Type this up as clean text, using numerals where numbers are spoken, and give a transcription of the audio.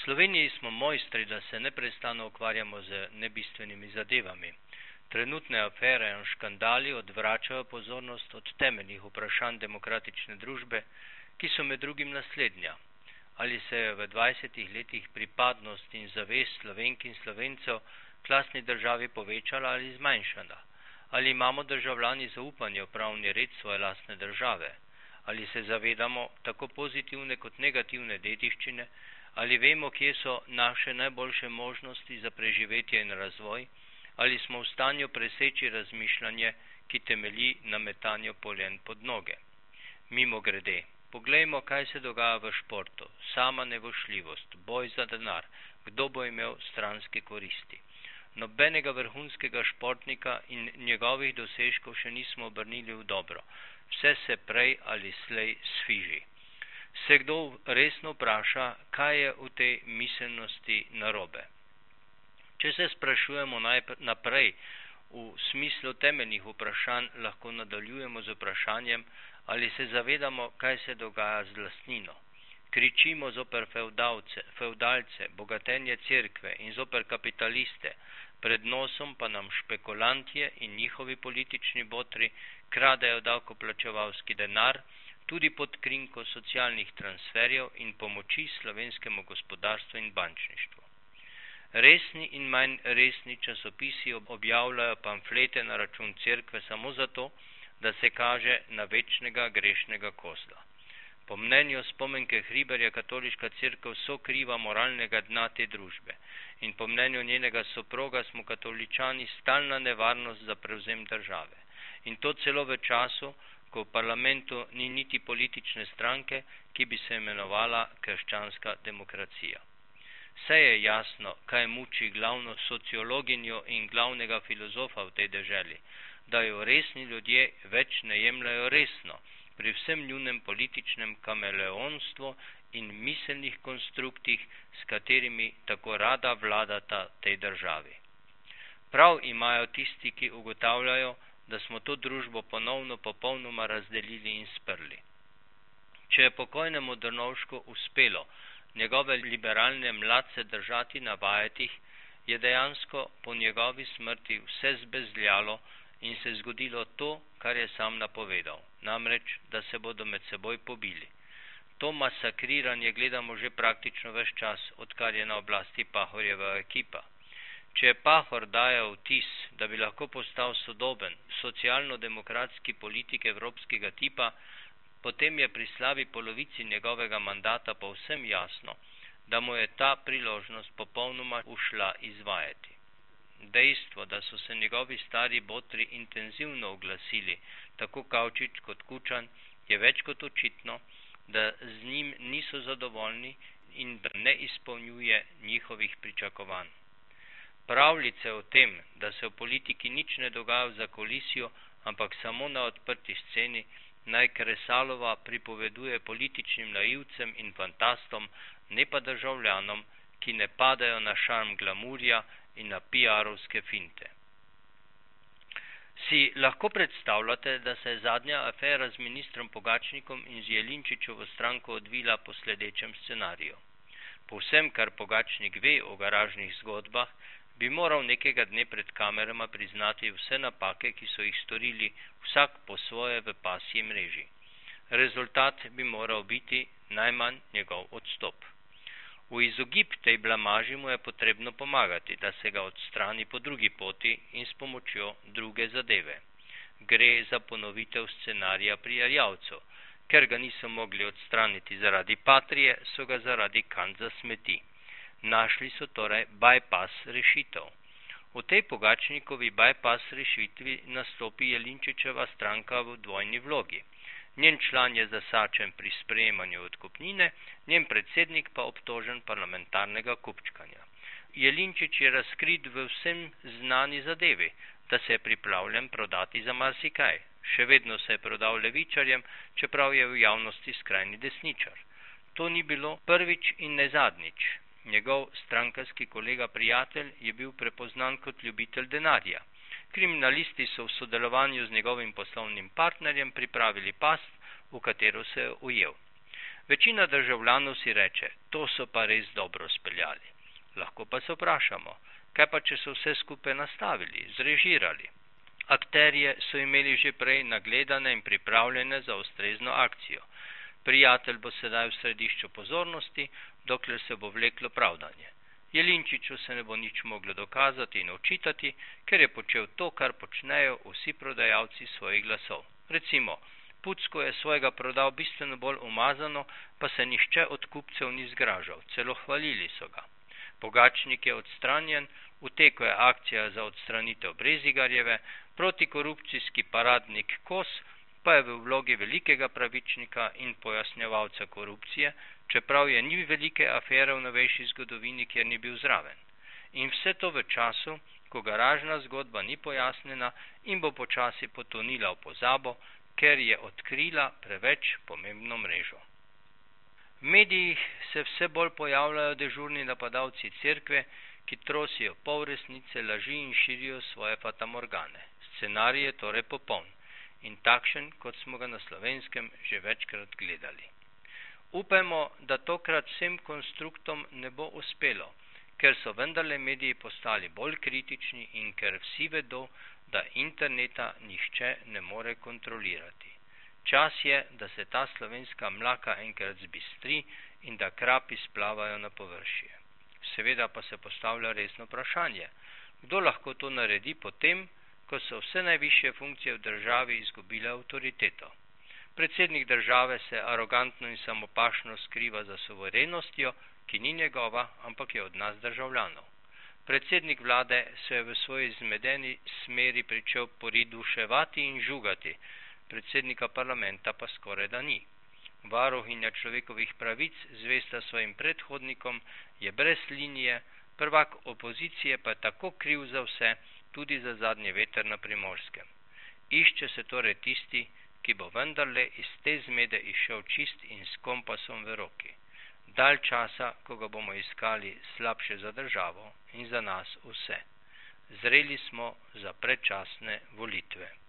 Sloveniji smo mojstri, da se neprestano ukvarjamo z nebistvenimi zadevami. Trenutne afere in škandali odvračajo pozornost od temeljnih vprašanj demokratične družbe, ki so med drugim naslednja. Ali se je v 20 letih pripadnost in zavest Slovenk in Slovencev k lastni državi povečala ali zmanjšala? Ali imamo državljani zaupanje v pravni red svoje lastne države? Ali se zavedamo tako pozitivne kot negativne dediščine? Ali vemo, kje so naše najboljše možnosti za preživetje in razvoj? Ali smo v stanju preseči razmišljanje, ki temelji na metanju poljen pod noge? Mimogrede, poglejmo, kaj se dogaja v športu. Sama nevošljivost, boj za denar, kdo bo imel stranske koristi. Nobenega vrhunskega športnika in njegovih dosežkov še nismo obrnili v dobro. Vse se prej ali slej sfiži. Se kdo resno vpraša, kaj je v tej miselnosti narobe? Če se sprašujemo naprej v smislu temeljnih vprašanj, lahko nadaljujemo z vprašanjem, ali se zavedamo, kaj se dogaja z lastnino. Kričimo zoper fevdalce, bogatenje cerkve in zoper kapitaliste, pred nosom pa nam špekulantje in njihovi politični botri kradejo davkoplačevalski denar, tudi pod krinko socialnih transferjev in pomoči slovenskemu gospodarstvu in bančništvu. Resni in manj resni časopisi objavljajo pamflete na račun cerkve samo zato, da se kaže na večnega grešnega kozla. Po mnenju Spomenke Hribarja katoliška cerkev sokriva moralnega dna te družbe in po mnenju njenega soproga smo katoličani stalna nevarnost za prevzem države. In to celo v času, ko v parlamentu ni niti politične stranke, ki bi se imenovala krščanska demokracija. Vse je jasno, kaj muči glavno sociologinjo in glavnega filozofa v tej deželi, da jo resni ljudje več ne jemljajo resno, pri vsem njunem političnem kameleonstvu in miselnih konstruktih, s katerimi tako rada vladata tej državi. Prav imajo tisti, ki ugotavljajo, da smo to družbo ponovno popolnoma razdelili in sprli. Če je pokojnemu Drnovšku uspelo njegove liberalne mladce držati na vajetih, je dejansko po njegovi smrti vse zbezljalo in se zgodilo to, kar je sam napovedal, namreč, da se bodo med seboj pobili. To masakriranje gledamo že praktično ves čas, odkar je na oblasti Pahorjeva ekipa. Če je Pahor dajal vtis, da bi lahko postal sodoben, socialno-demokratski politik evropskega tipa, potem je pri slabi polovici njegovega mandata povsem jasno, da mu je ta priložnost popolnoma ušla izvajati. Dejstvo, da so se njegovi stari botri intenzivno oglasili, tako Kavčič kot Kučan, je več kot očitno, da z njim niso zadovoljni in da ne izpolnjuje njihovih pričakovanj. Pravljice o tem, da se v politiki nič ne dogaja v zakulisju, ampak samo na odprti sceni, naj Kresalova pripoveduje političnim naivcem in fantastom, ne pa državljanom, ki ne padajo na šarm glamurja in na PR-ovske finte. Si lahko predstavljate, da se je zadnja afera z ministrom Pogačnikom in z Jelinčičevo stranko odvila po sledečem scenariju. Po vsem, kar Pogačnik ve o garažnih zgodbah, bi moral nekega dne pred kamerama priznati vse napake, ki so jih storili vsak po svoje v pasji mreži. Rezultat bi moral biti najmanj njegov odstop. V izogib tej blamaži mu je potrebno pomagati, da se ga odstrani po drugi poti in s pomočjo druge zadeve. Gre za ponovitev scenarija pri Erjavcu. Ker ga niso mogli odstraniti zaradi Patrije, so ga zaradi kant za smeti. Našli so torej bypass rešitev. V tej Pogačnikovi bypass rešitvi nastopi Jelinčičeva stranka v dvojni vlogi. Njen član je zasačen pri sprejemanju odkupnine, njen predsednik pa obtožen parlamentarnega kupčkanja. Jelinčič je razkrit v vsem znani zadevi, da se je pripravljen prodati za marsikaj. Še vedno se je prodal levičarjem, čeprav je v javnosti skrajni desničar. To ni bilo prvič in ne zadnjič. Njegov strankarski kolega prijatelj je bil prepoznan kot ljubitelj denarja. Kriminalisti so v sodelovanju z njegovim poslovnim partnerjem pripravili past, v katero se je ujel. Večina državljanov si reče, to so pa res dobro speljali. Lahko pa se vprašamo, kaj pa če so vse skupaj nastavili, zrežirali? Akterje so imeli že prej nagledane in pripravljene za ustrezno akcijo. Prijatelj bo sedaj v središču pozornosti, dokler se bo vleklo pravdanje. Jelinčiču se ne bo nič moglo dokazati in očitati, ker je počel to, kar počnejo vsi prodajalci svojih glasov. Recimo, Pucko je svojega prodal bistveno bolj umazano, pa se nihče od kupcev ni zgražal, celo hvalili so ga. Pogačnik je odstranjen, v teku je akcija za odstranitev Brezigarjeve, protikorupcijski paradnik Kos pa je v vlogi velikega pravičnika in pojasnjevalca korupcije, čeprav je ni velike afere v novejši zgodovini, kjer ni bil zraven. In vse to v času, ko garažna zgodba ni pojasnjena in bo počasi potonila v pozabo, ker je odkrila preveč pomembno mrežo. V medijih se vse bolj pojavljajo dežurni napadalci cerkve, ki trosijo polresnice, laži in širijo svoje fatamorgane. Scenarij je torej popoln in takšen, kot smo ga na Slovenskem že večkrat gledali. Upajmo, da tokrat vsem konstruktom ne bo uspelo, ker so vendarle mediji postali bolj kritični in ker vsi vedo, da interneta nihče ne more kontrolirati. Čas je, da se ta slovenska mlaka enkrat zbistri in da krapi splavajo na površje. Seveda pa se postavlja resno vprašanje, kdo lahko to naredi potem, ko so vse najvišje funkcije v državi izgubile avtoriteto. Predsednik države se arogantno in samopašno skriva za suverenostjo, ki ni njegova, ampak je od nas državljanov. Predsednik vlade se je v svoji zmedeni smeri pričel poriduševati in žugati, predsednika parlamenta pa skoraj da ni. Varuhinja človekovih pravic, zvesta svojim predhodnikom, je brez linije, prvak opozicije pa je tako kriv za vse, tudi za zadnji veter na Primorskem. Išče se torej tisti, ki bo vendarle iz te zmede išel čist in s kompasom v roki. Dalj časa, ko ga bomo iskali, slabše za državo in za nas vse. Zreli smo za predčasne volitve.